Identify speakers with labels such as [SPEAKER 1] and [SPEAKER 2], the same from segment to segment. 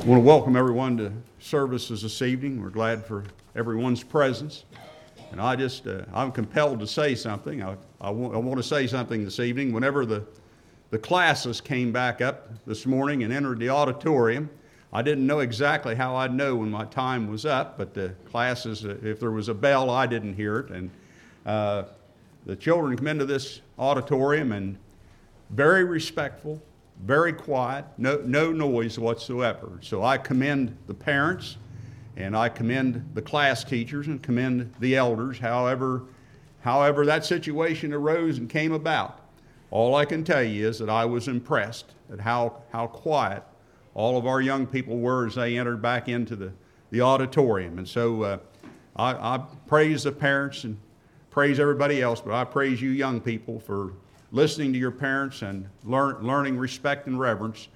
[SPEAKER 1] I want to welcome everyone to services this evening. We're glad for everyone's presence. And I'm compelled to say something. I want to say something this evening. Whenever the classes came back up this morning and entered the auditorium, I didn't know exactly how I'd know when my time was up, but the classes, if there was a bell, I didn't hear it. And the children come into this auditorium and very respectful, very quiet, no noise whatsoever. So I commend the parents, and I commend the class teachers, and commend the elders, however that situation arose and came about. All I can tell you is that I was impressed at how quiet all of our young people were as they entered back into the auditorium. And so I praise the parents and praise everybody else, but I praise you young people for listening to your parents and learning respect and reverence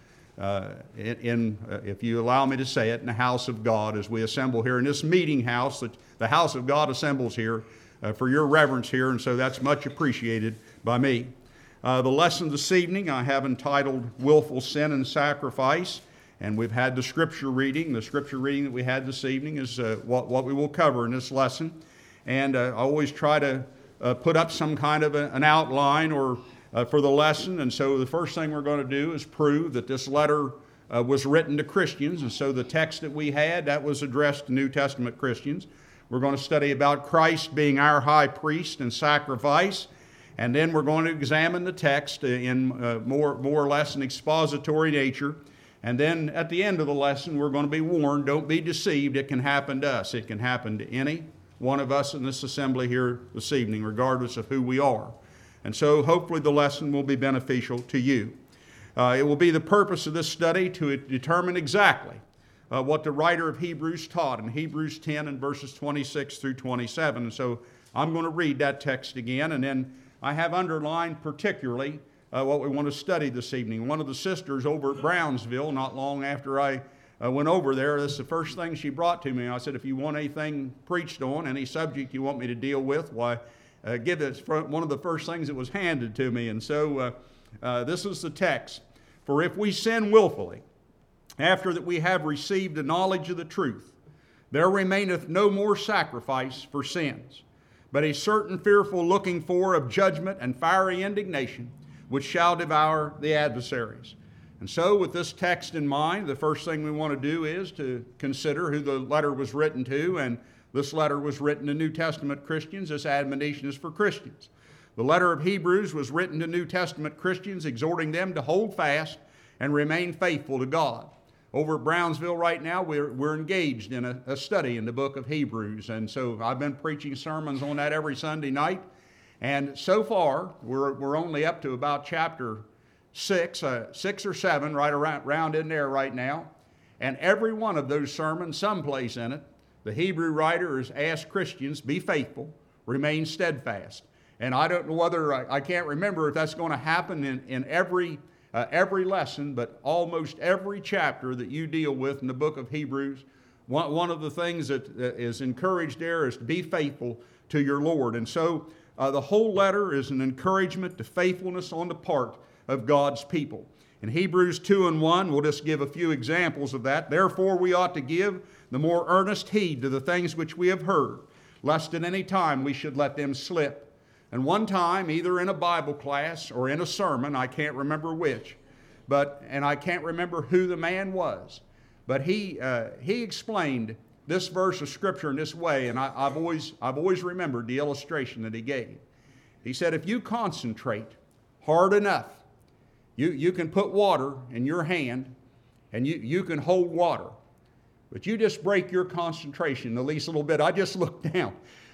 [SPEAKER 1] if you allow me to say it, in the house of God as we assemble here in this meeting house. The house of God assembles here for your reverence here, and so that's much appreciated by me. The lesson this evening I have entitled Willful Sin and Sacrifice, and we've had the scripture reading. The scripture reading that we had this evening is what we will cover in this lesson, and I always try to put up some kind of an outline or for the lesson. And so the first thing we're going to do is prove that this letter was written to Christians. And so the text that we had, that was addressed to New Testament Christians. We're going to study about Christ being our high priest and sacrifice. And then we're going to examine the text in more or less an expository nature. And then at the end of the lesson, we're going to be warned, don't be deceived. It can happen to us. It can happen to any one of us in this assembly here this evening, regardless of who we are. And so hopefully the lesson will be beneficial to you. It will be the purpose of this study to determine exactly what the writer of Hebrews taught in Hebrews 10 and verses 26 through 27. And so I'm going to read that text again, and then I have underlined particularly what we want to study this evening. One of the sisters over at Brownsville, not long after I went over there, this is the first thing she brought to me. I said, if you want anything preached on, any subject you want me to deal with, why, give it. One of the first things that was handed to me. And so this is the text. For if we sin willfully, after that we have received the knowledge of the truth, there remaineth no more sacrifice for sins, but a certain fearful looking for of judgment and fiery indignation, which shall devour the adversaries. And so with this text in mind, the first thing we want to do is to consider who the letter was written to. And this letter was written to New Testament Christians. This admonition is for Christians. The letter of Hebrews was written to New Testament Christians, exhorting them to hold fast and remain faithful to God. Over at Brownsville right now, we're engaged in a study in the book of Hebrews. And so I've been preaching sermons on that every Sunday night. And so far, we're only up to about chapter 6 or 7, right around in there right now. And every one of those sermons, someplace in it, the Hebrew writer has asked Christians, be faithful, remain steadfast. And I don't know whether, I can't remember if that's going to happen in every lesson, but almost every chapter that you deal with in the book of Hebrews, one of the things that is encouraged there is to be faithful to your Lord. And so the whole letter is an encouragement to faithfulness on the part of God's people. In Hebrews 2 and 1, we'll just give a few examples of that. Therefore we ought to give the more earnest heed to the things which we have heard, lest at any time we should let them slip. And one time, either in a Bible class or in a sermon, I can't remember which, and I can't remember who the man was, but he explained this verse of Scripture in this way, and I've always remembered the illustration that he gave. He said, if you concentrate hard enough, you can put water in your hand, and you can hold water. But you just break your concentration the least little bit. I just looked down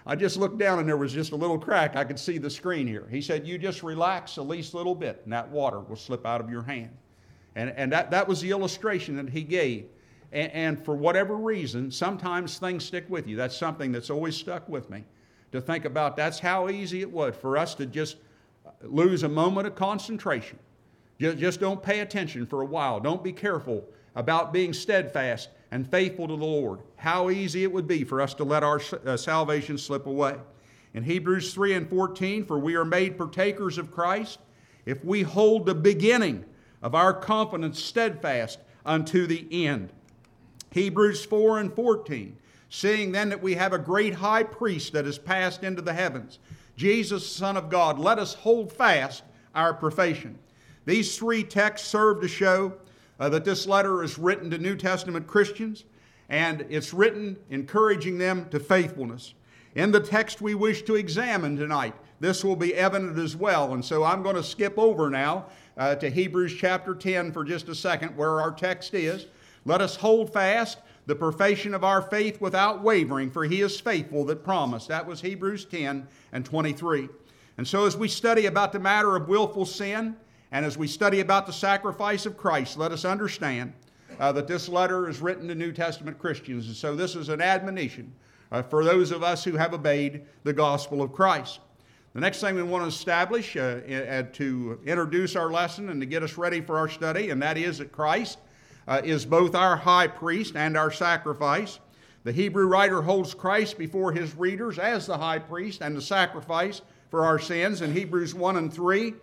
[SPEAKER 1] and there was just a little crack. I could see the screen here. He said, you just relax the least little bit, and that water will slip out of your hand. And that was the illustration that he gave. And for whatever reason, sometimes things stick with you. That's something that's always stuck with me, to think about that's how easy it was for us to just lose a moment of concentration. Just don't pay attention for a while. Don't be careful about being steadfast and faithful to the Lord. How easy it would be for us to let our salvation slip away. In Hebrews 3 and 14, for we are made partakers of Christ if we hold the beginning of our confidence steadfast unto the end. Hebrews 4 and 14, seeing then that we have a great high priest that has passed into the heavens, Jesus, Son of God, let us hold fast our profession. These three texts serve to show that this letter is written to New Testament Christians, and it's written encouraging them to faithfulness. In the text we wish to examine tonight, this will be evident as well. And so I'm going to skip over now to Hebrews chapter 10 for just a second, where our text is. Let us hold fast the profession of our faith without wavering, for he is faithful that promised. That was Hebrews 10 and 23. And so as we study about the matter of willful sin, and as we study about the sacrifice of Christ, let us understand that this letter is written to New Testament Christians. And so this is an admonition for those of us who have obeyed the gospel of Christ. The next thing we want to establish to introduce our lesson and to get us ready for our study, and that is that Christ is both our high priest and our sacrifice. The Hebrew writer holds Christ before his readers as the high priest and the sacrifice for our sins in Hebrews 1 and 3,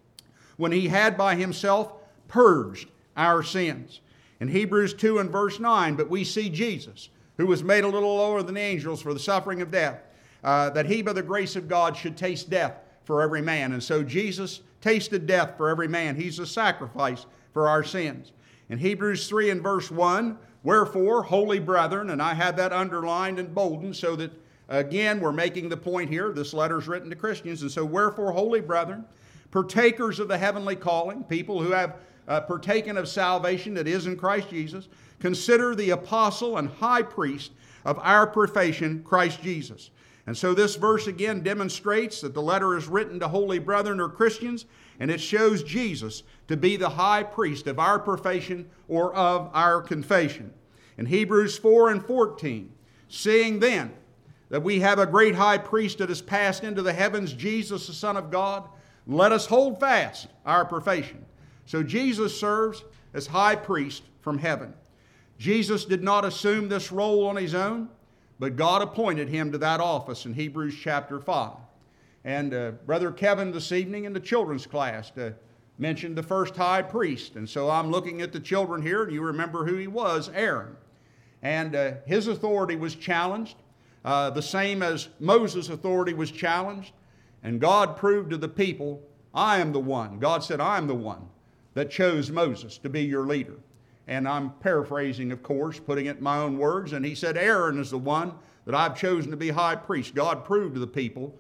[SPEAKER 1] when he had by himself purged our sins. In Hebrews 2 and verse 9, but we see Jesus, who was made a little lower than the angels for the suffering of death, that he by the grace of God should taste death for every man. And so Jesus tasted death for every man. He's a sacrifice for our sins. In Hebrews 3 and verse 1, wherefore, holy brethren, and I have that underlined and boldened so that, again, we're making the point here. This letter is written to Christians. And so, wherefore, holy brethren, partakers of the heavenly calling, people who have partaken of salvation that is in Christ Jesus, consider the apostle and high priest of our profession, Christ Jesus. And so this verse again demonstrates that the letter is written to holy brethren or Christians, and it shows Jesus to be the high priest of our profession or of our confession. In Hebrews 4 and 14, seeing then that we have a great high priest that has passed into the heavens, Jesus the Son of God, let us hold fast our profession. So Jesus serves as high priest from heaven. Jesus did not assume this role on his own, but God appointed him to that office in Hebrews chapter 5. And Brother Kevin this evening in the children's class mentioned the first high priest. And so I'm looking at the children here, and you remember who he was, Aaron. And his authority was challenged, the same as Moses' authority was challenged. And God proved to the people, I am the one. God said, I am the one that chose Moses to be your leader. And I'm paraphrasing, of course, putting it in my own words. And he said, Aaron is the one that I've chosen to be high priest. God proved to the people.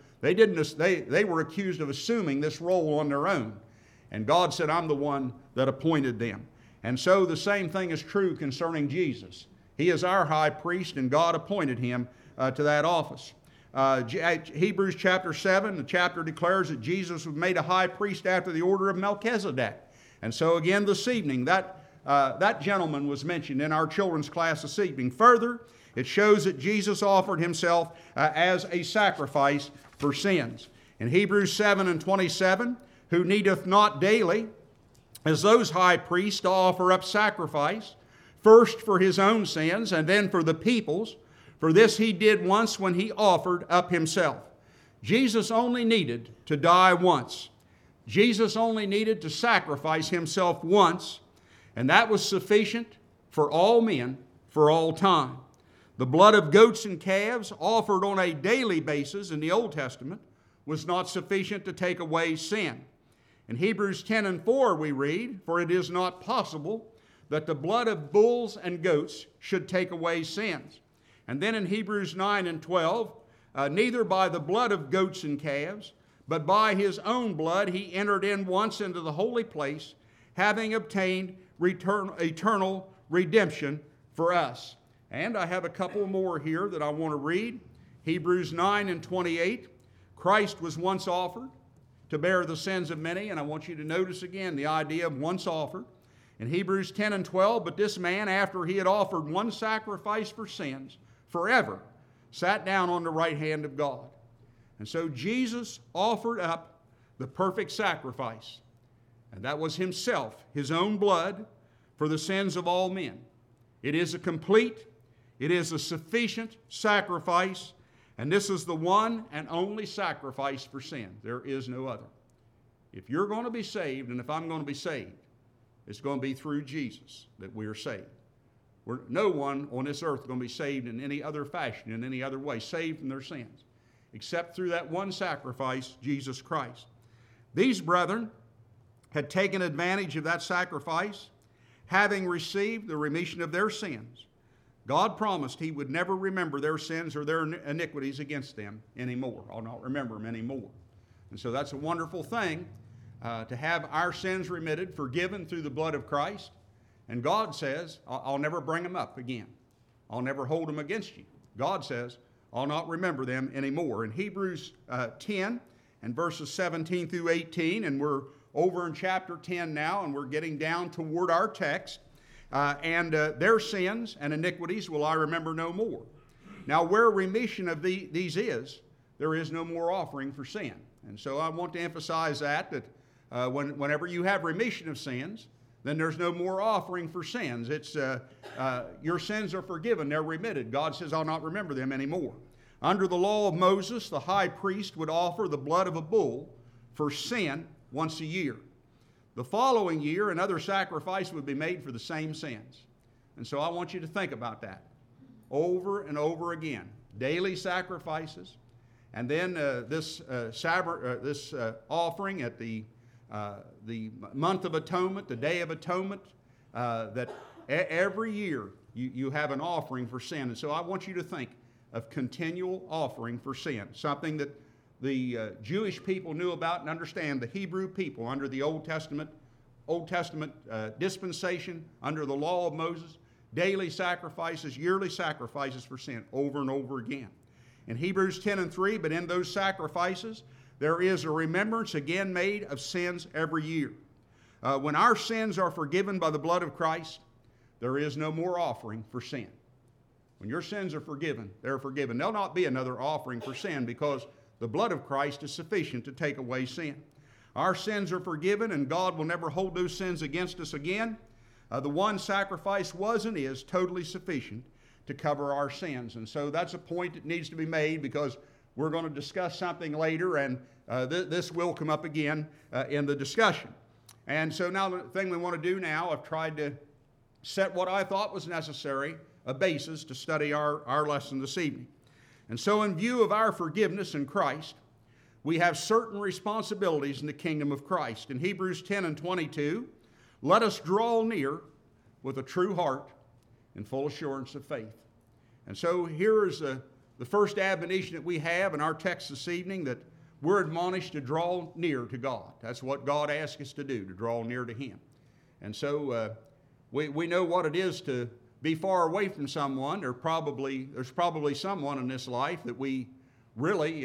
[SPEAKER 1] They were accused of assuming this role on their own. And God said, I'm the one that appointed them. And so the same thing is true concerning Jesus. He is our high priest, and God appointed him to that office. Hebrews chapter 7, the chapter declares that Jesus was made a high priest after the order of Melchizedek. And so again this evening, that gentleman was mentioned in our children's class this evening. Further, it shows that Jesus offered himself as a sacrifice for sins. In Hebrews 7 and 27, who needeth not daily, as those high priests, to offer up sacrifice, first for his own sins and then for the people's, for this he did once when he offered up himself. Jesus only needed to die once. Jesus only needed to sacrifice himself once, and that was sufficient for all men for all time. The blood of goats and calves offered on a daily basis in the Old Testament was not sufficient to take away sin. In Hebrews 10 and 4 we read, for it is not possible that the blood of bulls and goats should take away sins. And then in Hebrews 9 and 12, neither by the blood of goats and calves, but by his own blood he entered in once into the holy place, having obtained eternal redemption for us. And I have a couple more here that I want to read. Hebrews 9 and 28, Christ was once offered to bear the sins of many, and I want you to notice again the idea of once offered. In Hebrews 10 and 12, but this man, after he had offered one sacrifice for sins, forever sat down on the right hand of God. And so Jesus offered up the perfect sacrifice, and that was himself, his own blood, for the sins of all men. It is a complete, it is a sufficient sacrifice, and this is the one and only sacrifice for sin. There is no other. If you're going to be saved, and if I'm going to be saved, it's going to be through Jesus that we are saved. No one on this earth is going to be saved in any other fashion, in any other way, saved from their sins, except through that one sacrifice, Jesus Christ. These brethren had taken advantage of that sacrifice, having received the remission of their sins. God promised He would never remember their sins or their iniquities against them anymore. I'll not remember them anymore. And so that's a wonderful thing, to have our sins remitted, forgiven through the blood of Christ. And God says, I'll never bring them up again. I'll never hold them against you. God says, I'll not remember them anymore. In Hebrews 10 and verses 17 through 18, and we're over in chapter 10 now, and we're getting down toward our text. Their sins and iniquities will I remember no more. Now, where remission of these is, there is no more offering for sin. And so I want to emphasize that whenever you have remission of sins, then there's no more offering for sins. It's your sins are forgiven, they're remitted. God says, I'll not remember them anymore. Under the law of Moses, the high priest would offer the blood of a bull for sin once a year. The following year, another sacrifice would be made for the same sins. And so I want you to think about that over and over again. Daily sacrifices, and then this offering at the month of atonement, the day of atonement, that every year you have an offering for sin. And so I want you to think of continual offering for sin, something that the Jewish people knew about and understand. The Hebrew people under the Old Testament dispensation, under the law of Moses, daily sacrifices, yearly sacrifices for sin over and over again. In Hebrews 10 and 3, but in those sacrifices, there is a remembrance again made of sins every year. When our sins are forgiven by the blood of Christ, there is no more offering for sin. When your sins are forgiven, they're forgiven. There'll not be another offering for sin because the blood of Christ is sufficient to take away sin. Our sins are forgiven, and God will never hold those sins against us again. The one sacrifice was and is totally sufficient to cover our sins. And so that's a point that needs to be made, because we're going to discuss something later, and this will come up again in the discussion. And so now the thing we want to do now, I've tried to set what I thought was necessary, a basis to study our lesson this evening. And so in view of our forgiveness in Christ, we have certain responsibilities in the kingdom of Christ. In Hebrews 10 and 22, let us draw near with a true heart and full assurance of faith. And so here is the first admonition that we have in our text this evening, that we're admonished to draw near to God. That's what God asks us to do, to draw near to Him. And so we know what it is to be far away from someone. There's probably someone in this life that we really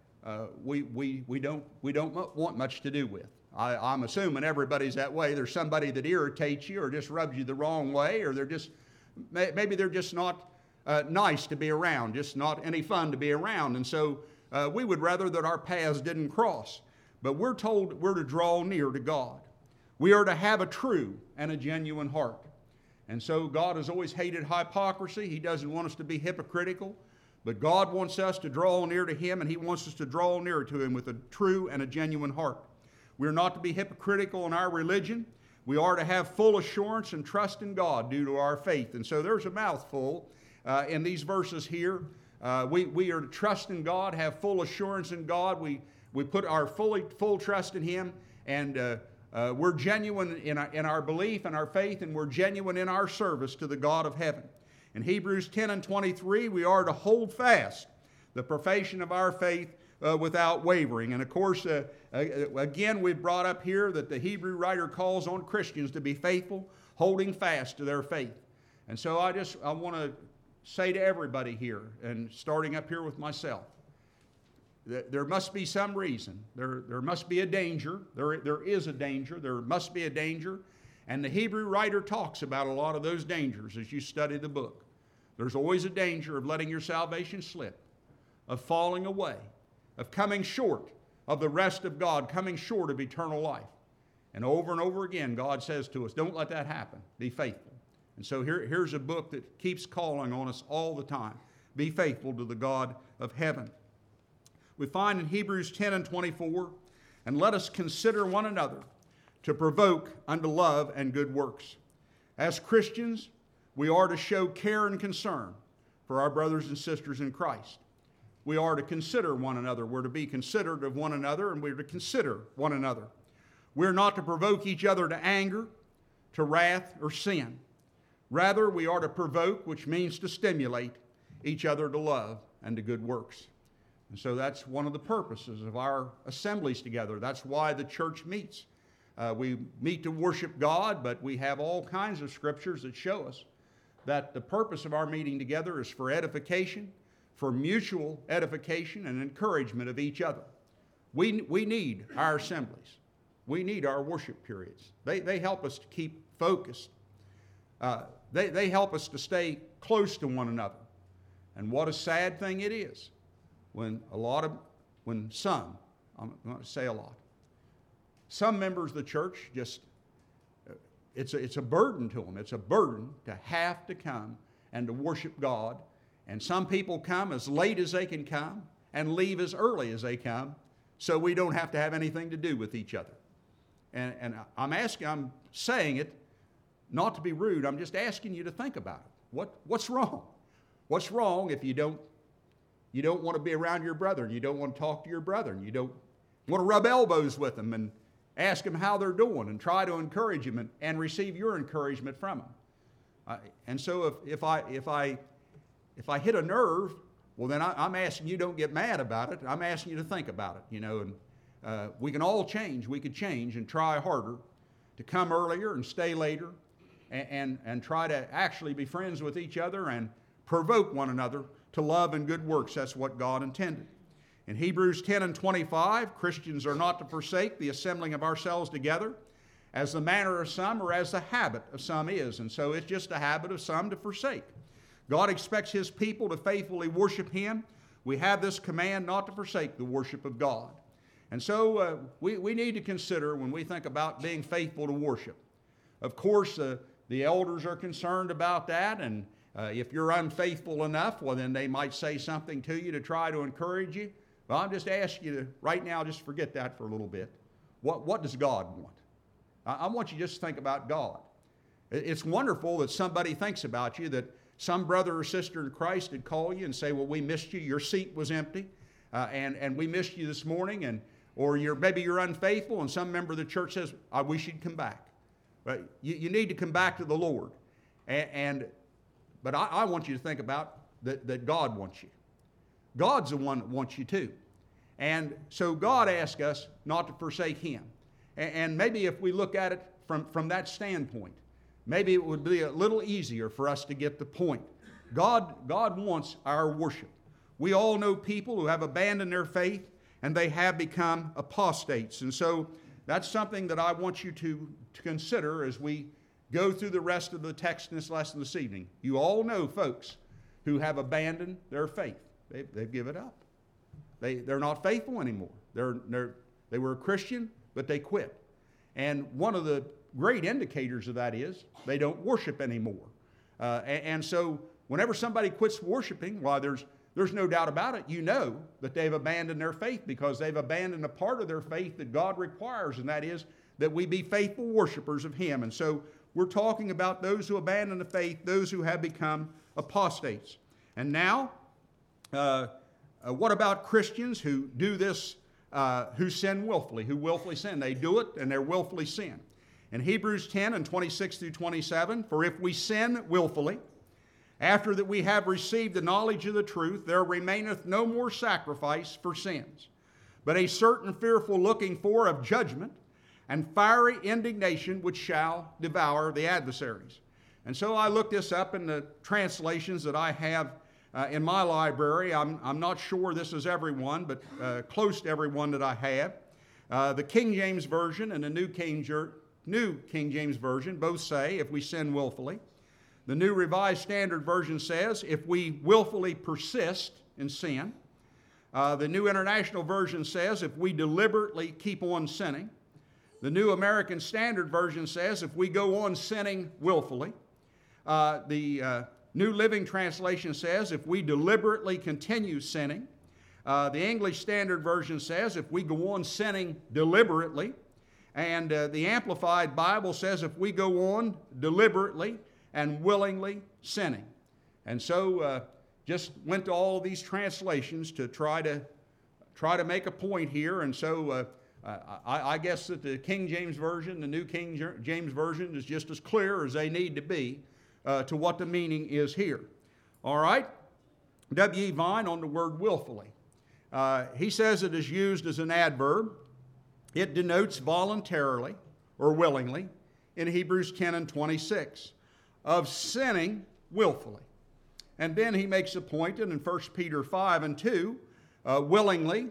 [SPEAKER 1] we don't want much to do with. I'm assuming everybody's that way. There's somebody that irritates you or just rubs you the wrong way, or maybe they're just not nice to be around, just not any fun to be around. And so we would rather that our paths didn't cross. But we're told we're to draw near to God. We are to have a true and a genuine heart. And so God has always hated hypocrisy. He doesn't want us to be hypocritical. But God wants us to draw near to Him, and He wants us to draw near to Him with a true and a genuine heart. We're not to be hypocritical in our religion. We are to have full assurance and trust in God due to our faith. And so there's a mouthful in these verses here. We are to trust in God, have full assurance in God. We put our full trust in Him, and we're genuine in our belief and our faith, and we're genuine in our service to the God of heaven. In Hebrews 10 and 23, we are to hold fast the profession of our faith without wavering. And of course, again, we've brought up here that the Hebrew writer calls on Christians to be faithful, holding fast to their faith. And so I want to say to everybody here, and starting up here with myself, that there must be some reason. There must be a danger. There is a danger. There must be a danger. And the Hebrew writer talks about a lot of those dangers as you study the book. There's always a danger of letting your salvation slip, of falling away, of coming short of the rest of God, coming short of eternal life. And over again, God says to us, don't let that happen. Be faithful. And so here's a book that keeps calling on us all the time. Be faithful to the God of heaven. We find in Hebrews 10 and 24, and let us consider one another to provoke unto love and good works. As Christians, we are to show care and concern for our brothers and sisters in Christ. We are to consider one another. We're to be considerate of one another, and we're to consider one another. We're not to provoke each other to anger, to wrath, or sin. Rather, we are to provoke, which means to stimulate each other to love and to good works. And so that's one of the purposes of our assemblies together. That's why the church meets. We meet to worship God, but we have all kinds of scriptures that show us that the purpose of our meeting together is for edification, for mutual edification and encouragement of each other. We need our assemblies. We need our worship periods. They help us to keep focused. They help us to stay close to one another. And what a sad thing it is when some, I'm going to say a lot, some members of the church just, it's a burden to them. It's a burden to have to come and to worship God. And some people come as late as they can come and leave as early as they come, so we don't have to have anything to do with each other. And I'm saying it not to be rude. I'm just asking you to think about it. What's wrong? What's wrong if you don't want to be around your brother, and you don't want to talk to your brother, and you don't want to rub elbows with them and ask them how they're doing and try to encourage them and receive your encouragement from them? And so if I hit a nerve, well, then I'm asking you don't get mad about it. I'm asking you to think about it, and we can all change. We could change and try harder to come earlier and stay later and try to actually be friends with each other and provoke one another to love and good works. That's what God intended. In Hebrews 10 and 25, Christians are not to forsake the assembling of ourselves together, as the manner of some or as the habit of some is. And so it's just a habit of some to forsake. God expects His people to faithfully worship Him. We have this command not to forsake the worship of God. And so we need to consider when we think about being faithful to worship. Of course, the elders are concerned about that, and if you're unfaithful enough, well, then they might say something to you to try to encourage you. Well, I'm just asking you to, right now, just forget that for a little bit. What does God want? I want you just to think about God. It's wonderful that somebody thinks about you, that some brother or sister in Christ would call you and say, well, we missed you, your seat was empty, and we missed you this morning, or maybe you're unfaithful, and some member of the church says, I wish you'd come back. But you need to come back to the Lord. But I want you to think about that God wants you. God's the one that wants you too. And so God asks us not to forsake Him. And maybe if we look at it from that standpoint, maybe it would be a little easier for us to get the point. God wants our worship. We all know people who have abandoned their faith and they have become apostates. And so that's something that I want you to consider as we go through the rest of the text in this lesson this evening. You all know folks who have abandoned their faith. They've given up. They're not faithful anymore. They were a Christian, but they quit. And one of the great indicators of that is they don't worship anymore. And so whenever somebody quits worshiping, why there's no doubt about it, you know that they've abandoned their faith, because they've abandoned a part of their faith that God requires, and that is that we be faithful worshipers of Him. And so we're talking about those who abandon the faith, those who have become apostates. And now, what about Christians who do this, who sin willfully, who willfully sin? They do it and they're willfully sin. In Hebrews 10 and 26 through 27, for if we sin willfully, after that we have received the knowledge of the truth, there remaineth no more sacrifice for sins, but a certain fearful looking for of judgment and fiery indignation which shall devour the adversaries. And so I looked this up in the translations that I have in my library. I'm not sure this is everyone, but close to everyone that I have. The King James Version and the New King James Version both say, if we sin willfully. The New Revised Standard Version says, if we willfully persist in sin. The New International Version says, if we deliberately keep on sinning. The New American Standard Version says, if we go on sinning willfully. The New Living Translation says, if we deliberately continue sinning. The English Standard Version says, if we go on sinning deliberately. And the Amplified Bible says, if we go on deliberately and willingly sinning. And so just went to all of these translations to try to make a point here. And so I guess that the King James Version, the New King James Version, is just as clear as they need to be to what the meaning is here. All right? W.E. Vine on the word willfully. He says it is used as an adverb. It denotes voluntarily or willingly in Hebrews 10 and 26 of sinning willfully. And then he makes a point in 1 Peter 5 and 2, willingly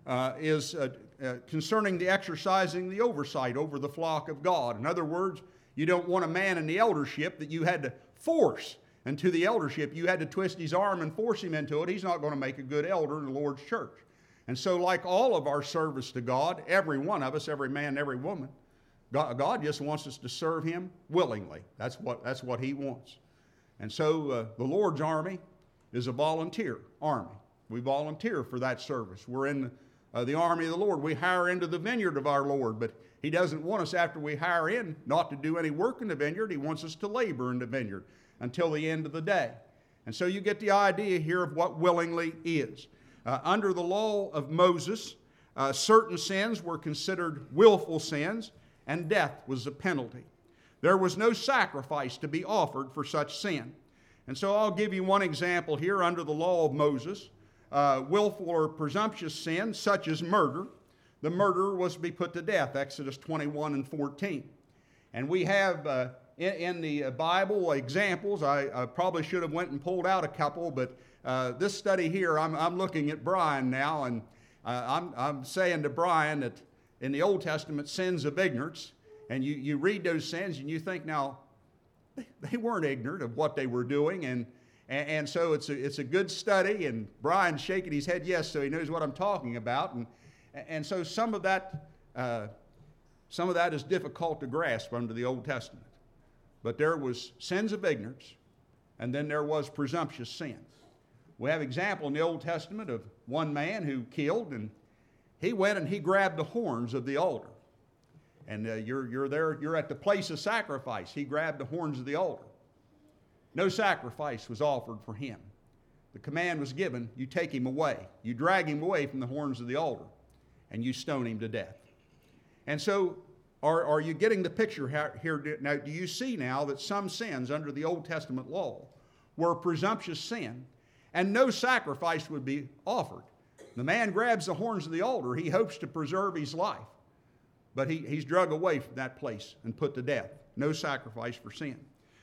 [SPEAKER 1] is concerning the exercising the oversight over the flock of God. In other words, you don't want a man in the eldership that you had to force into the eldership. You had to twist his arm and force him into it. He's not going to make a good elder in the Lord's church. And so like all of our service to God, every one of us, every man, every woman, God just wants us to serve Him willingly. That's what He wants. And so the Lord's army is a volunteer army. We volunteer for that service. We're in the army of the Lord. We hire into the vineyard of our Lord, but He doesn't want us after we hire in not to do any work in the vineyard. He wants us to labor in the vineyard until the end of the day. And so you get the idea here of what willingly is. Under the law of Moses, certain sins were considered willful sins, and death was the penalty. There was no sacrifice to be offered for such sin. And so I'll give you one example here under the law of Moses. Willful or presumptuous sin, such as murder. The murderer was to be put to death, Exodus 21 and 14. And we have in the Bible examples. I probably should have went and pulled out a couple, but this study here, I'm looking at Brian now, and I'm saying to Brian that in the Old Testament, sins of ignorance, and you read those sins and you think, now, they weren't ignorant of what they were doing, and so it's a good study, and Brian's shaking his head yes, so he knows what I'm talking about, and so some of that is difficult to grasp under the Old Testament. But there was sins of ignorance, and then there was presumptuous sin. We have example in the Old Testament of one man who killed, and he went and he grabbed the horns of the altar. And you're there, you're at the place of sacrifice. He grabbed the horns of the altar. No sacrifice was offered for him. The command was given, you take him away. You drag him away from the horns of the altar, and you stone him to death. And so, are you getting the picture here? Now, do you see now that some sins under the Old Testament law were presumptuous sin, and no sacrifice would be offered? The man grabs the horns of the altar. He hopes to preserve his life. But he's drug away from that place and put to death. No sacrifice for sin.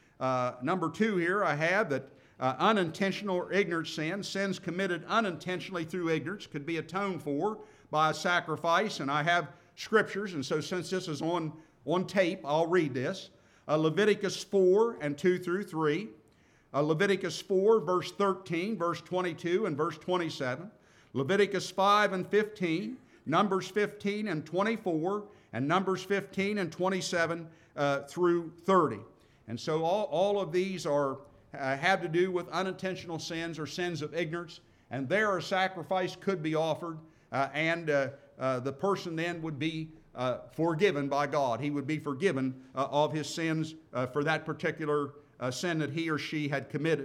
[SPEAKER 1] Number 2 here, I have that unintentional or ignorant sins committed unintentionally through ignorance, could be atoned for by a sacrifice. And I have scriptures, and so since this is on tape, I'll read this. Leviticus 4 and 2 through 3. Leviticus 4, verse 13, verse 22, and verse 27. Leviticus 5 and 15. Numbers 15 and 24, and Numbers 15 and 27 through 30. And so all of these have to do with unintentional sins or sins of ignorance, and there a sacrifice could be offered, and the person then would be forgiven by God. He would be forgiven of his sins for that particular sin that he or she had committed.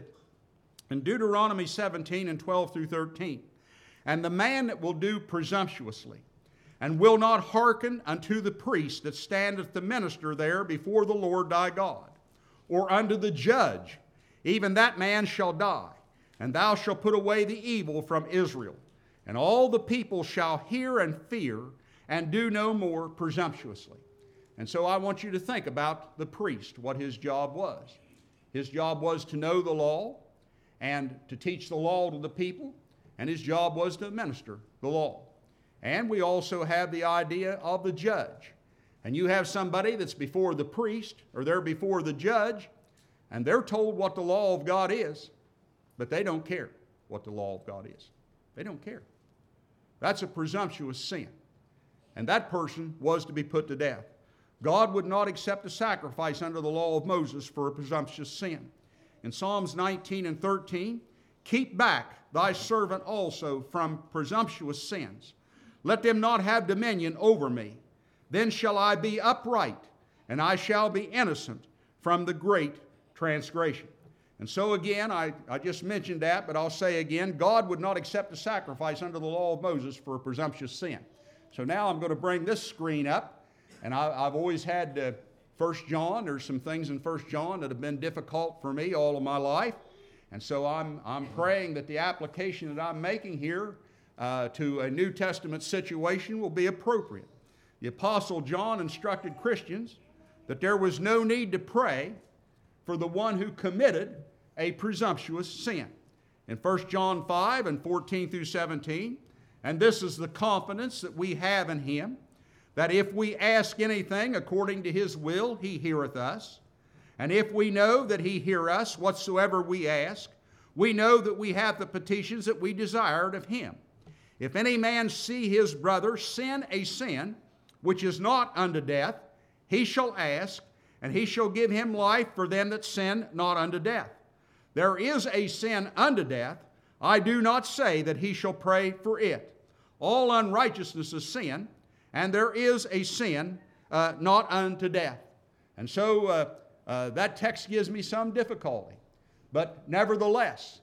[SPEAKER 1] In Deuteronomy 17 and 12 through 13, and the man that will do presumptuously, and will not hearken unto the priest that standeth to minister there before the Lord thy God, or unto the judge, even that man shall die, and thou shalt put away the evil from Israel. And all the people shall hear and fear, and do no more presumptuously. And so I want you to think about the priest, what his job was. His job was to know the law, and to teach the law to the people, and his job was to administer the law. And we also have the idea of the judge. And you have somebody that's before the priest, or they're before the judge, and they're told what the law of God is, but they don't care what the law of God is. They don't care. That's a presumptuous sin. And that person was to be put to death. God would not accept a sacrifice under the law of Moses for a presumptuous sin. In Psalms 19 and 13, keep back thy servant also from presumptuous sins. Let them not have dominion over me. Then shall I be upright, and I shall be innocent from the great transgression. And so again, I just mentioned that, but I'll say again, God would not accept a sacrifice under the law of Moses for a presumptuous sin. So now I'm going to bring this screen up, and I've always had 1 John. There's some things in 1 John that have been difficult for me all of my life. And so I'm praying that the application that I'm making here to a New Testament situation will be appropriate. The Apostle John instructed Christians that there was no need to pray for the one who committed a presumptuous sin. In 1 John 5 and 14 through 17, and this is the confidence that we have in him, that if we ask anything according to his will, he heareth us. And if we know that he hear us whatsoever we ask, we know that we have the petitions that we desired of him. If any man see his brother sin a sin which is not unto death, he shall ask, and he shall give him life for them that sin not unto death. There is a sin unto death. I do not say that he shall pray for it. All unrighteousness is sin, and there is a sin not unto death. And so that text gives me some difficulty. But nevertheless,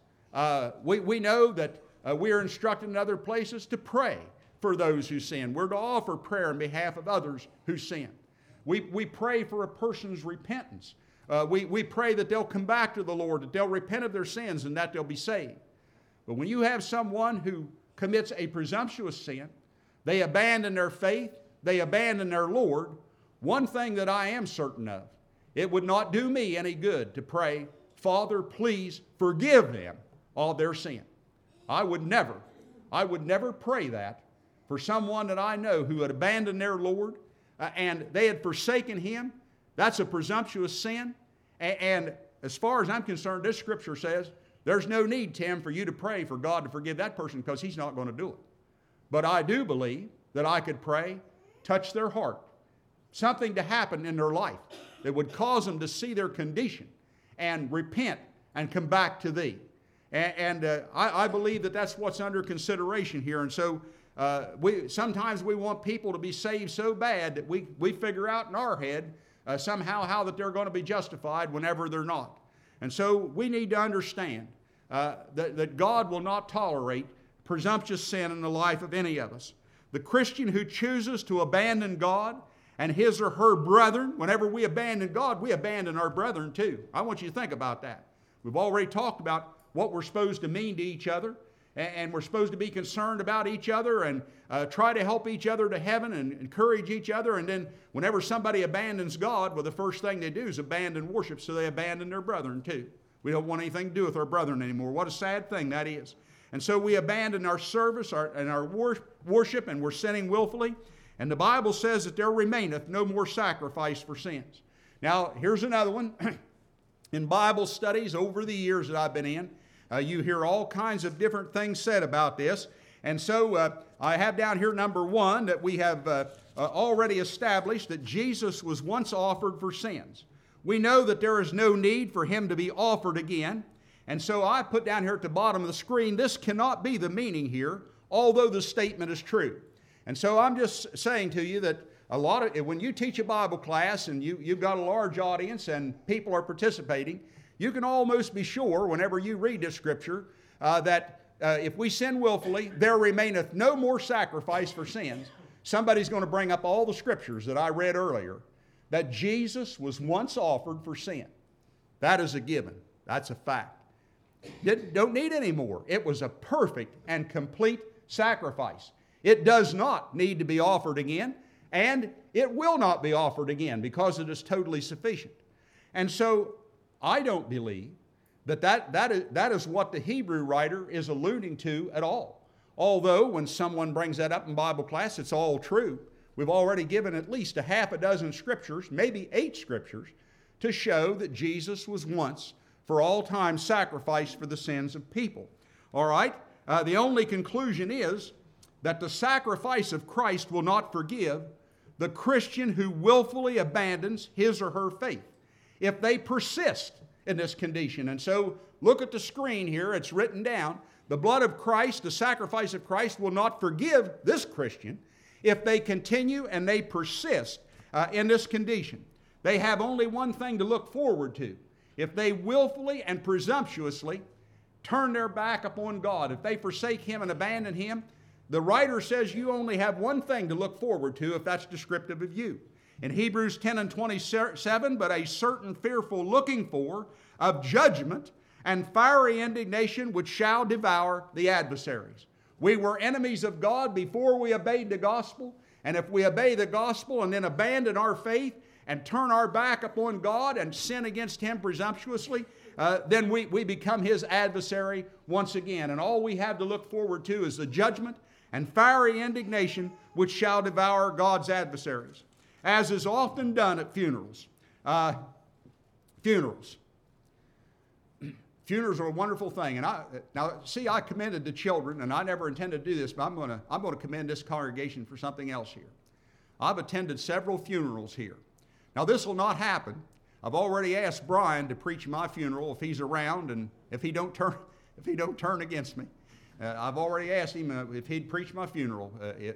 [SPEAKER 1] we know that we are instructed in other places to pray for those who sin. We're to offer prayer on behalf of others who sin. We pray for a person's repentance. We pray that they'll come back to the Lord, that they'll repent of their sins, and that they'll be saved. But when you have someone who commits a presumptuous sin, they abandon their faith, they abandon their Lord, one thing that I am certain of, it would not do me any good to pray, Father, please forgive them all their sin. I would never pray that for someone that I know who had abandoned their Lord and they had forsaken him. That's a presumptuous sin. And as far as I'm concerned, this scripture says there's no need, Tim, for you to pray for God to forgive that person because he's not going to do it. But I do believe that I could pray, touch their heart, something to happen in their life that would cause them to see their condition and repent and come back to thee. And I believe that that's what's under consideration here. And so sometimes we want people to be saved so bad that we figure out in our head somehow how that they're going to be justified whenever they're not. And so we need to understand that God will not tolerate presumptuous sin in the life of any of us. The Christian who chooses to abandon God and his or her brethren, whenever we abandon God, we abandon our brethren too. I want you to think about that. We've already talked about what we're supposed to mean to each other, and we're supposed to be concerned about each other and try to help each other to heaven and encourage each other. And then whenever somebody abandons God, well, the first thing they do is abandon worship, so they abandon their brethren too. We don't want anything to do with our brethren anymore. What a sad thing that is. And so we abandon our service and our worship, and we're sinning willfully. And the Bible says that there remaineth no more sacrifice for sins. Now, here's another one. In Bible studies over the years that I've been in, you hear all kinds of different things said about this. And so I have down here number one that we have already established that Jesus was once offered for sins. We know that there is no need for him to be offered again. And so I put down here at the bottom of the screen, this cannot be the meaning here, although the statement is true. And so I'm just saying to you that when you teach a Bible class and you've got a large audience and people are participating, you can almost be sure whenever you read this scripture that if we sin willfully, there remaineth no more sacrifice for sins. Somebody's going to bring up all the scriptures that I read earlier, that Jesus was once offered for sin. That is a given. That's a fact. Don't need any more. It was a perfect and complete sacrifice. It does not need to be offered again, and it will not be offered again because it is totally sufficient. And so I don't believe that is what the Hebrew writer is alluding to at all. Although when someone brings that up in Bible class, it's all true. We've already given at least a half a dozen scriptures, maybe 8 scriptures, to show that Jesus was once for all time sacrificed for the sins of people. All right? The only conclusion is that the sacrifice of Christ will not forgive the Christian who willfully abandons his or her faith, if they persist in this condition. And so look at the screen here, it's written down, the blood of Christ, the sacrifice of Christ will not forgive this Christian if they continue and they persist in this condition. They have only one thing to look forward to, if they willfully and presumptuously turn their back upon God, if they forsake Him and abandon Him, the writer says you only have one thing to look forward to if that's descriptive of you. In Hebrews 10 and 27, but a certain fearful looking for of judgment and fiery indignation which shall devour the adversaries. We were enemies of God before we obeyed the gospel, and if we obey the gospel and then abandon our faith and turn our back upon God and sin against Him presumptuously, then we become His adversary once again. And all we have to look forward to is the judgment and fiery indignation which shall devour God's adversaries. As is often done at funerals. Funerals are a wonderful thing. And I commended the children, and I never intended to do this, but I'm going to commend this congregation for something else here. I've attended several funerals here. Now, this will not happen. I've already asked Brian to preach my funeral if he's around, and if he don't turn against me. I've already asked him if he'd preach my funeral,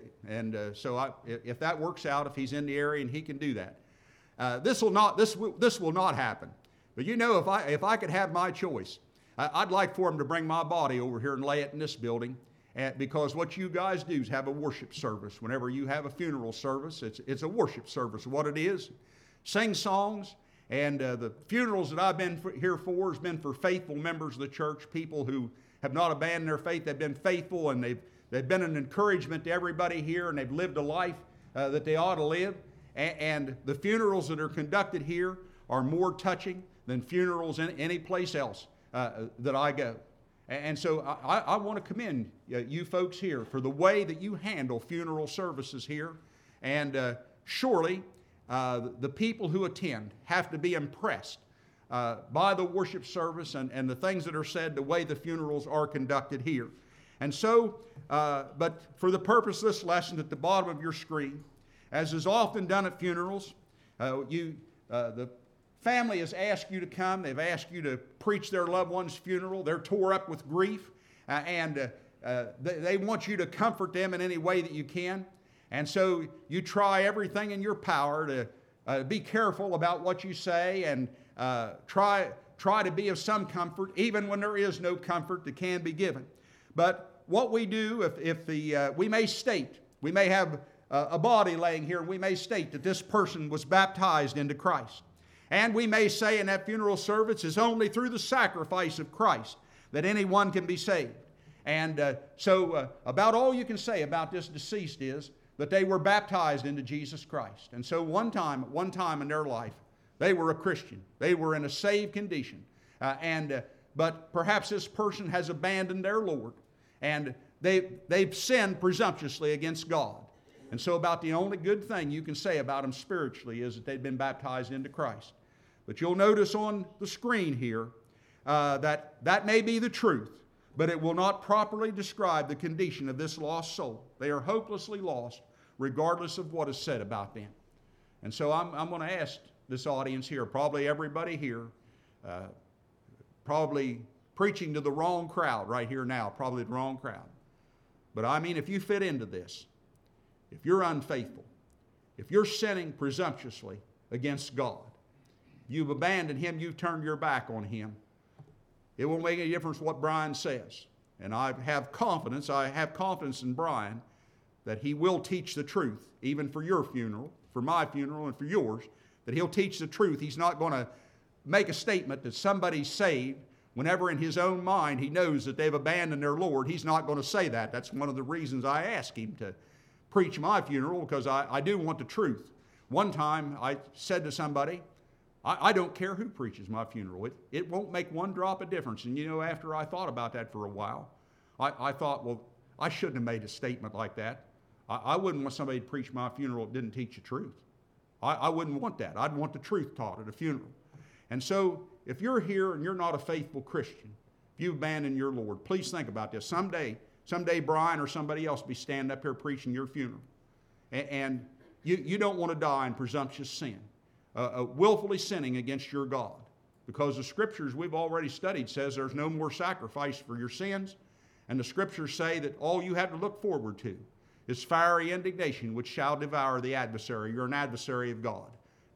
[SPEAKER 1] so if that works out, if he's in the area and he can do that, this will not happen. But you know, if I could have my choice, I'd like for him to bring my body over here and lay it in this building, because what you guys do is have a worship service. Whenever you have a funeral service, it's a worship service. What it is, sing songs. And the funerals that I've been here for has been for faithful members of the church, people who have not abandoned their faith. They've been faithful, and they've been an encouragement to everybody here, and they've lived a life that they ought to live. And the funerals that are conducted here are more touching than funerals in any place else that I go. And so I want to commend you folks here for the way that you handle funeral services here. And surely the people who attend have to be impressed by the worship service and the things that are said, the way the funerals are conducted here. And so, but for the purpose of this lesson, at the bottom of your screen, as is often done at funerals, the family has asked you to come. They've asked you to preach their loved one's funeral. They're tore up with grief, and they want you to comfort them in any way that you can. And so you try everything in your power to be careful about what you say, and try to be of some comfort, even when there is no comfort that can be given. But what we do, we may have a body laying here, and we may state that this person was baptized into Christ. And we may say in that funeral service, it's only through the sacrifice of Christ that anyone can be saved. And so about all you can say about this deceased is that they were baptized into Jesus Christ. And so one time in their life, they were a Christian. They were in a saved condition. But perhaps this person has abandoned their Lord, and they've sinned presumptuously against God. And so about the only good thing you can say about them spiritually is that they've been baptized into Christ. But you'll notice on the screen here that may be the truth, but it will not properly describe the condition of this lost soul. They are hopelessly lost, regardless of what is said about them. And so I'm going to ask this audience here, probably everybody here, probably preaching to the wrong crowd right here now, probably the wrong crowd. But I mean, if you fit into this, if you're unfaithful, if you're sinning presumptuously against God, you've abandoned Him, you've turned your back on Him, it won't make any difference what Brian says. And I have confidence in Brian that he will teach the truth, even for your funeral, for my funeral, and for yours, that he'll teach the truth. He's not going to make a statement that somebody's saved whenever in his own mind he knows that they've abandoned their Lord. He's not going to say that. That's one of the reasons I asked him to preach my funeral, because I do want the truth. One time I said to somebody, I don't care who preaches my funeral. It won't make one drop of difference. And you know, after I thought about that for a while, I thought, well, I shouldn't have made a statement like that. I wouldn't want somebody to preach my funeral that didn't teach the truth. I wouldn't want that. I'd want the truth taught at a funeral. And so if you're here and you're not a faithful Christian, if you've abandoned your Lord, please think about this. Someday Brian or somebody else will be standing up here preaching your funeral. And you don't want to die in presumptuous sin, willfully sinning against your God. Because the Scriptures we've already studied says there's no more sacrifice for your sins. And the Scriptures say that all you have to look forward to is fiery indignation which shall devour the adversary. You're an adversary of God.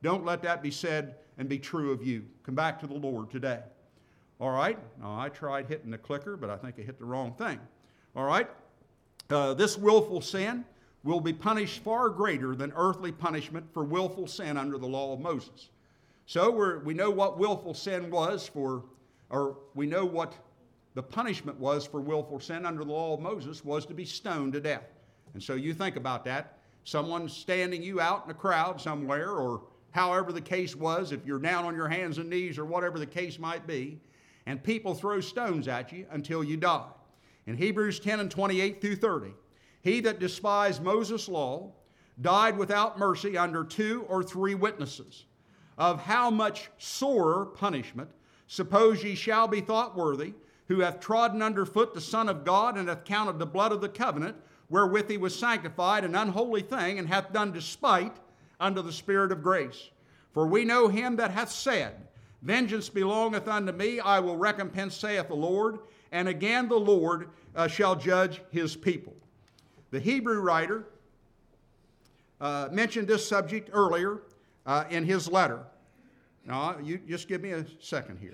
[SPEAKER 1] Don't let that be said and be true of you. Come back to the Lord today. All right? Now, I tried hitting the clicker, but I think I hit the wrong thing. All right? This willful sin will be punished far greater than earthly punishment for willful sin under the law of Moses. So we know what willful sin was we know what the punishment was for willful sin under the law of Moses was to be stoned to death. And so you think about that. Someone standing you out in a crowd somewhere, or however the case was, if you're down on your hands and knees or whatever the case might be, and people throw stones at you until you die. In Hebrews 10 and 28 through 30, he that despised Moses' law died without mercy under 2 or 3 witnesses. Of how much sorer punishment, suppose ye shall be thought worthy, who hath trodden under foot the Son of God, and hath counted the blood of the covenant, wherewith he was sanctified, an unholy thing, and hath done despite unto the Spirit of grace. For we know him that hath said, Vengeance belongeth unto me, I will recompense, saith the Lord. And again the Lord shall judge his people. The Hebrew writer mentioned this subject earlier in his letter. Now, you just give me a second here.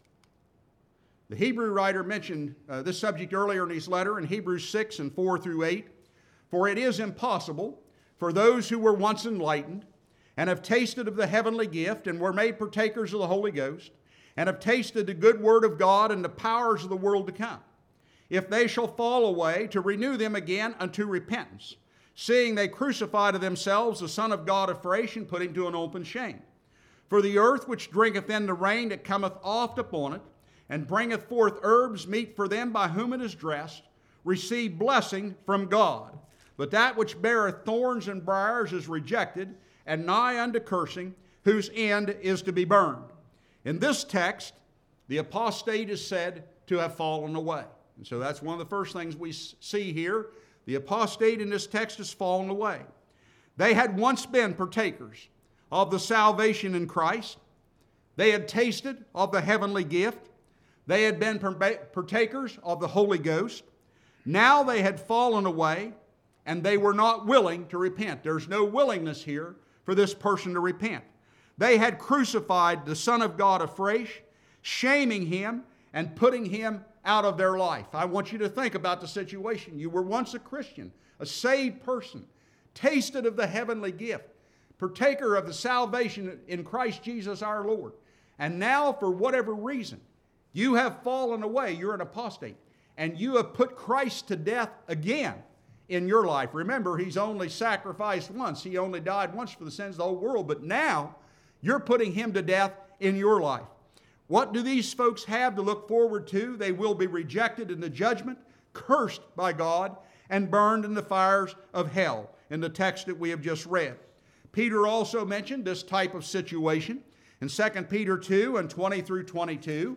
[SPEAKER 1] The Hebrew writer mentioned this subject earlier in his letter in Hebrews 6 and 4 through 8. For it is impossible for those who were once enlightened and have tasted of the heavenly gift and were made partakers of the Holy Ghost and have tasted the good word of God and the powers of the world to come, if they shall fall away, to renew them again unto repentance, seeing they crucify to themselves the Son of God afresh and put him to an open shame. For the earth which drinketh in the rain that cometh oft upon it, and bringeth forth herbs meet for them by whom it is dressed, receive blessing from God. But that which beareth thorns and briars is rejected, and nigh unto cursing, whose end is to be burned. In this text, the apostate is said to have fallen away. And so that's one of the first things we see here. The apostate in this text has fallen away. They had once been partakers of the salvation in Christ. They had tasted of the heavenly gift. They had been partakers of the Holy Ghost. Now they had fallen away, and they were not willing to repent. There's no willingness here for this person to repent. They had crucified the Son of God afresh, shaming him and putting him out of their life. I want you to think about the situation. You were once a Christian, a saved person, tasted of the heavenly gift, partaker of the salvation in Christ Jesus our Lord. And now, for whatever reason, you have fallen away. You're an apostate. And you have put Christ to death again in your life. Remember, he's only sacrificed once. He only died once for the sins of the whole world. But now, you're putting him to death in your life. What do these folks have to look forward to? They will be rejected in the judgment, cursed by God, and burned in the fires of hell, in the text that we have just read. Peter also mentioned this type of situation in 2 Peter 2 and 20 through 22.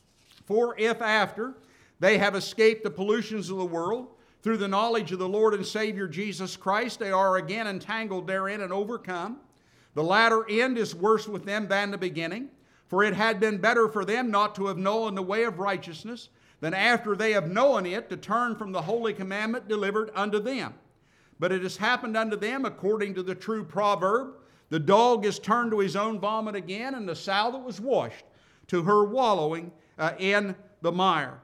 [SPEAKER 1] For if after they have escaped the pollutions of the world, through the knowledge of the Lord and Savior Jesus Christ, they are again entangled therein and overcome, the latter end is worse with them than the beginning. For it had been better for them not to have known the way of righteousness, than after they have known it to turn from the holy commandment delivered unto them. But it has happened unto them according to the true proverb, the dog is turned to his own vomit again, and the sow that was washed to her wallowing in the mire.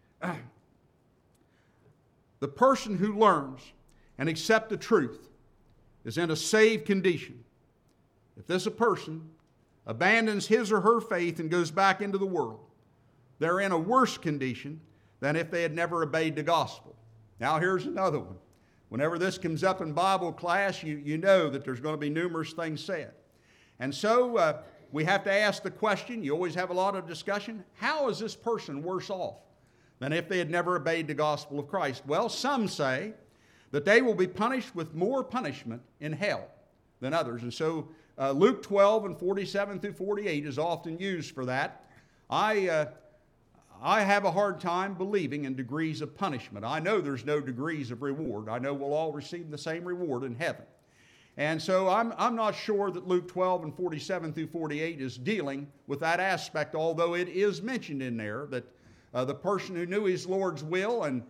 [SPEAKER 1] The person who learns and accepts the truth is in a saved condition. If this a person abandons his or her faith and goes back into the world, they're in a worse condition than if they had never obeyed the gospel. Now here's another one. Whenever this comes up in Bible class, you know that there's going to be numerous things said. And so we have to ask the question, you always have a lot of discussion, how is this person worse off than if they had never obeyed the gospel of Christ? Well, some say that they will be punished with more punishment in hell than others. And so Luke 12 and 47 through 48 is often used for that. I have a hard time believing in degrees of punishment. I know there's no degrees of reward. I know we'll all receive the same reward in heaven. And so I'm not sure that Luke 12 and 47 through 48 is dealing with that aspect, although it is mentioned in there that the person who knew his Lord's will and,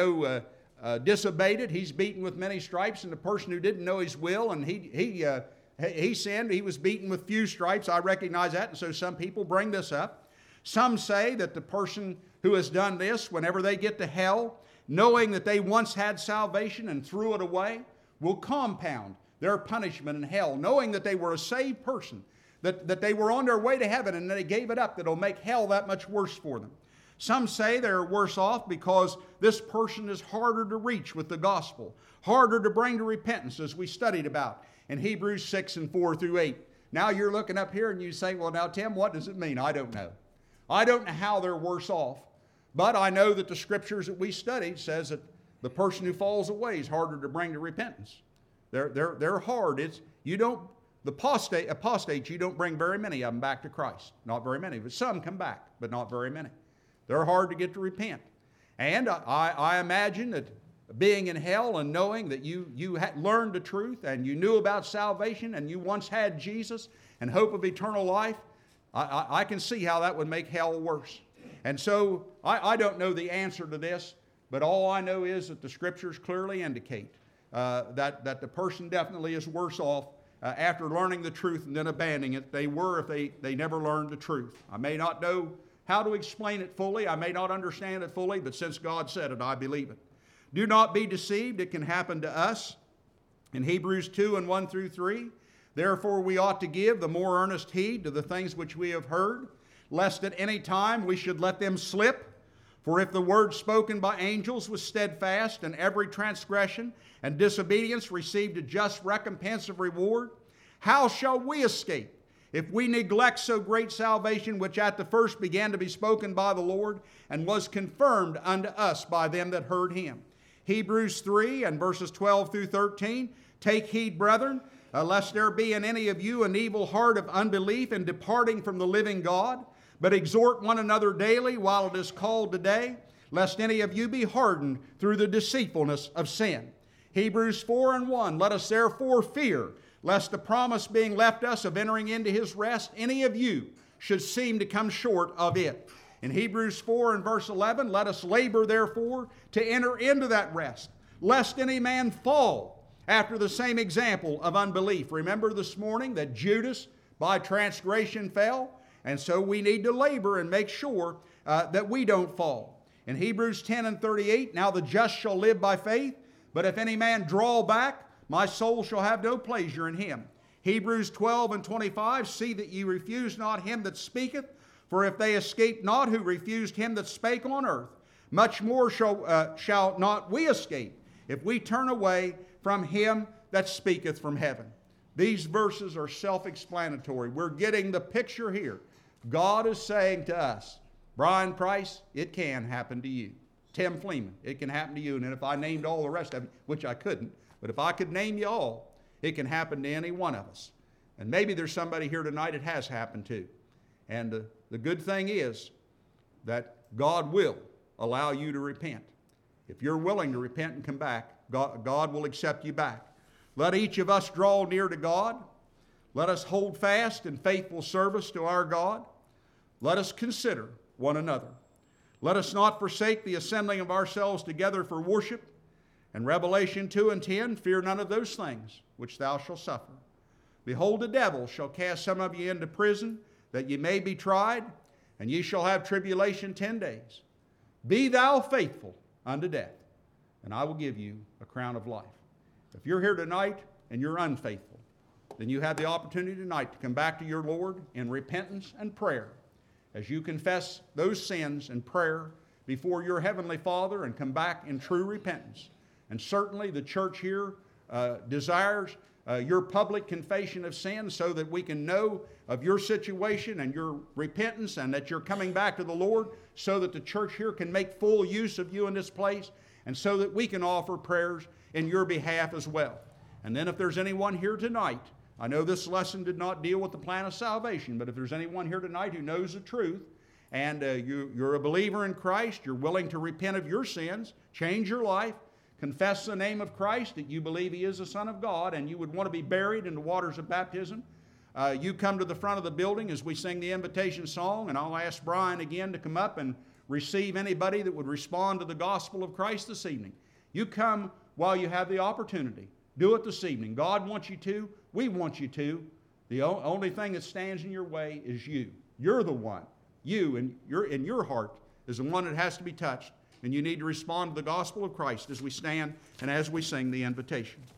[SPEAKER 1] disobeyed it, he's beaten with many stripes, and the person who didn't know his will and he He sinned. He was beaten with few stripes. I recognize that, and so some people bring this up. Some say that the person who has done this, whenever they get to hell, knowing that they once had salvation and threw it away, will compound their punishment in hell, knowing that they were a saved person, that they were on their way to heaven and they gave it up, that it'll make hell that much worse for them. Some say they're worse off because this person is harder to reach with the gospel, harder to bring to repentance, as we studied about in Hebrews 6 and 4 through 8. Now you're looking up here and you say, well, now, Tim, what does it mean? I don't know. I don't know how they're worse off, but I know that the scriptures that we studied says that the person who falls away is harder to bring to repentance. They're hard. The apostates, you don't bring very many of them back to Christ. Not very many, but some come back, but not very many. They're hard to get to repent. And I imagine that being in hell and knowing that you had learned the truth and you knew about salvation and you once had Jesus and hope of eternal life, I can see how that would make hell worse. And so I don't know the answer to this, but all I know is that the scriptures clearly indicate that the person definitely is worse off after learning the truth and then abandoning it. They were if they never learned the truth. I may not know how to explain it fully. I may not understand it fully, but since God said it, I believe it. Do not be deceived. It can happen to us. In Hebrews 2 and 1 through 3, therefore we ought to give the more earnest heed to the things which we have heard, lest at any time we should let them slip. For if the word spoken by angels was steadfast, and every transgression and disobedience received a just recompense of reward, how shall we escape if we neglect so great salvation, which at the first began to be spoken by the Lord, and was confirmed unto us by them that heard him? Hebrews 3 and verses 12 through 13, take heed, brethren, lest there be in any of you an evil heart of unbelief in departing from the living God, but exhort one another daily while it is called today, lest any of you be hardened through the deceitfulness of sin. Hebrews 4 and 1, let us therefore fear, lest the promise being left us of entering into his rest, any of you should seem to come short of it. In Hebrews 4 and verse 11, let us labor therefore to enter into that rest, lest any man fall after the same example of unbelief. Remember this morning that Judas by transgression fell, and so we need to labor and make sure that we don't fall. In Hebrews 10 and 38, now the just shall live by faith, but if any man draw back, my soul shall have no pleasure in him. Hebrews 12 and 25, see that ye refuse not him that speaketh, for if they escape not who refused him that spake on earth, much more shall not we escape if we turn away from him that speaketh from heaven. These verses are self-explanatory. We're getting the picture here. God is saying to us, Brian Price, it can happen to you. Tim Fleeman, it can happen to you. And if I named all the rest of them, which I couldn't, but if I could name you all, it can happen to any one of us. And maybe there's somebody here tonight it has happened to. And the good thing is that God will allow you to repent. If you're willing to repent and come back, God will accept you back. Let each of us draw near to God. Let us hold fast in faithful service to our God. Let us consider one another. Let us not forsake the assembling of ourselves together for worship. And Revelation 2 and 10, fear none of those things which thou shalt suffer. Behold, the devil shall cast some of you into prison, that ye may be tried, and ye shall have tribulation 10 days. Be thou faithful unto death, and I will give you a crown of life. If you're here tonight and you're unfaithful, then you have the opportunity tonight to come back to your Lord in repentance and prayer as you confess those sins in prayer before your Heavenly Father and come back in true repentance. And certainly the church here desires your public confession of sin so that we can know of your situation and your repentance and that you're coming back to the Lord, so that the church here can make full use of you in this place, and so that we can offer prayers in your behalf as well. And then if there's anyone here tonight, I know this lesson did not deal with the plan of salvation, but if there's anyone here tonight who knows the truth and you're a believer in Christ, you're willing to repent of your sins, change your life, confess the name of Christ, that you believe he is the Son of God, and you would want to be buried in the waters of baptism, you come to the front of the building as we sing the invitation song, and I'll ask Brian again to come up and receive anybody that would respond to the gospel of Christ this evening. You come while you have the opportunity. Do it this evening. God wants you to. We want you to. The only thing that stands in your way is you. You're the one. You and your heart is the one that has to be touched. And you need to respond to the gospel of Christ as we stand and as we sing the invitation.